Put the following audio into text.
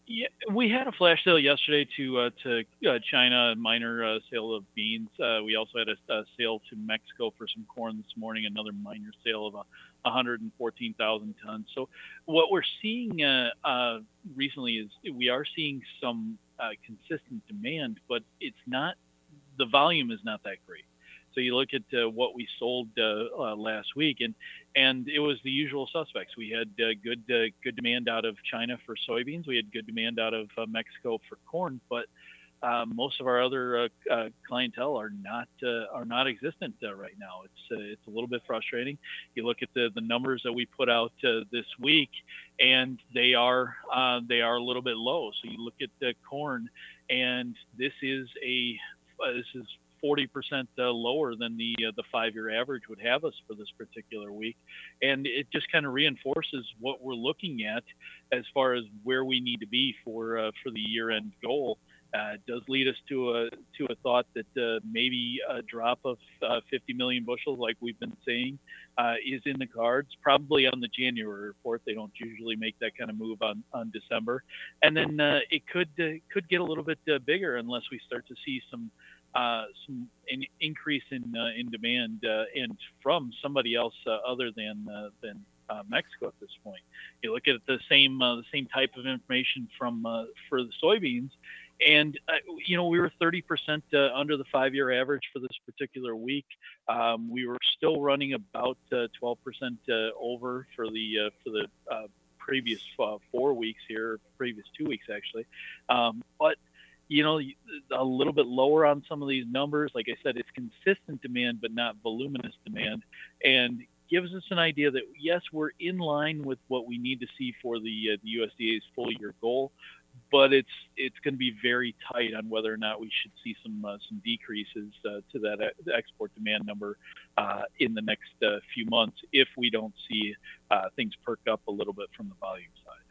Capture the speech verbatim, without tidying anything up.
Yeah, we had a flash sale yesterday to uh, to uh, China, a minor uh, sale of beans. Uh, we also had a, a sale to Mexico for some corn this morning, another minor sale of a one hundred fourteen thousand tons. So what we're seeing uh, uh, recently is we are seeing some uh, consistent demand, but it's not the volume is not that great. So you look at uh, what we sold uh, uh, last week, and and it was the usual suspects. We had uh, good uh, good demand out of China for soybeans. We had good demand out of uh, Mexico for corn, but uh, most of our other uh, uh, clientele are not uh, are not existent uh, right now. It's uh, it's a little bit frustrating. You look at the the numbers that we put out uh, this week, and they are uh, they are a little bit low. So you look at the corn, and this is a uh, this is forty percent uh, lower than the uh, the five year average would have us for this particular week, and it just kind of reinforces what we're looking at as far as where we need to be for uh, for the year end goal. Uh, it does lead us to a to a thought that uh, maybe a drop of uh, fifty million bushels, like we've been saying, uh, is in the cards. Probably on the January report, they don't usually make that kind of move on on December, and then uh, it could uh, could get a little bit uh, bigger unless we start to see some uh, some an increase in uh, in demand uh, and from somebody else uh, other than uh, than uh, Mexico at this point. You look at the same uh, the same type of information from uh, for the soybeans, and uh, you know we were thirty percent uh, under the five year average for this particular week. Um, we were still running about uh, twelve percent uh, over for the uh, for the uh, previous uh, four weeks here, previous two weeks actually. Um, but you know, a little bit lower on some of these numbers. Like I said, it's consistent demand, but not voluminous demand, and gives us an idea that yes, we're in line with what we need to see for the uh, the U S D A's full year goal, but it's it's going to be very tight on whether or not we should see some uh, some decreases uh, to that uh, export demand number uh, in the next uh, few months if we don't see uh, things perk up a little bit from the volume side.